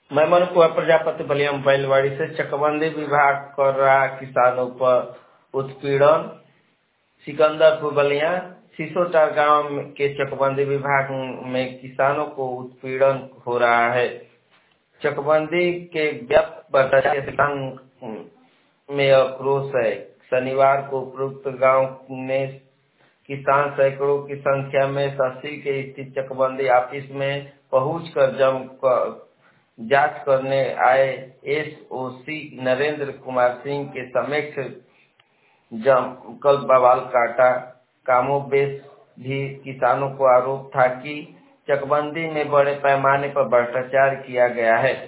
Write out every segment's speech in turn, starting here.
मैं मनु कुमार प्रजापति बलिया बैलवाड़ी से। चकबंदी विभाग कर रहा किसानों पर उत्पीड़न। सिकंदरपुर बलिया सिसोटार गांव के चकबंदी विभाग में किसानों को उत्पीड़न हो रहा है। चकबंदी के व्यापक भ्रष्टाचार में आक्रोश है। शनिवार को उपरोक्त गांव में किसान सैकड़ों की संख्या में तहसील के स्थित चकबंदी ऑफिस में पहुंचकर जांच करने आए एसओसी नरेंद्र कुमार सिंह के समक्ष जमकर बवाल काटा। कामोबेश भी किसानों को आरोप था कि चकबंदी में बड़े पैमाने पर भ्रष्टाचार किया गया है।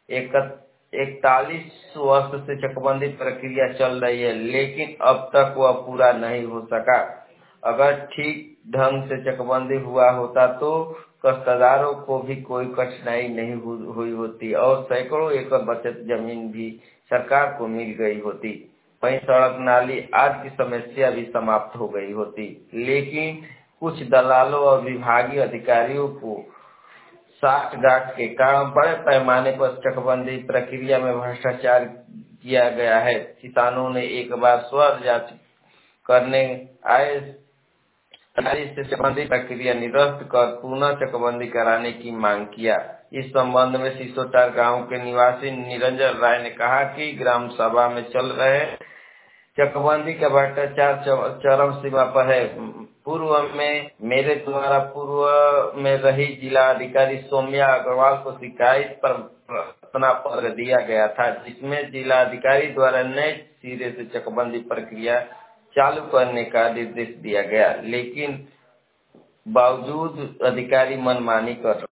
41 वर्ष से चकबंदी प्रक्रिया चल रही है, लेकिन अब तक वह पूरा नहीं हो सका। अगर ठीक ढंग से चकबंदी हुआ होता तो काश्तकारों को भी कोई कठिनाई नहीं हुई होती और सैकड़ों एकड़ बचत जमीन भी सरकार को मिल गई होती। वहीं सड़क नाली आज की समस्या भी समाप्त हो गई होती, लेकिन कुछ दलालों और विभागीय अधिकारियों को साठगांठ के कारण बड़े पैमाने पर चकबंदी प्रक्रिया में भ्रष्टाचार किया गया है। किसानों ने एक बार स्व जांच करने आए अधिकारी से चकबंदी प्रक्रिया निरस्त कर पुनः चकबंदी कराने की मांग किया। इस संबंध में सिसोटार गांव के निवासी निरंजन राय ने कहा कि ग्राम सभा में चल रहे चकबंदी का भ्रष्टाचार चरम सीमा पर है। पूर्व में मेरे द्वारा पूर्व में रही जिला अधिकारी सौम्या अग्रवाल को शिकायत पर अपना पत्र दिया गया था, जिसमें जिला अधिकारी द्वारा नए सिरे से चकबंदी प्रक्रिया चालू करने का निर्देश दिया गया, लेकिन बावजूद अधिकारी मनमानी कर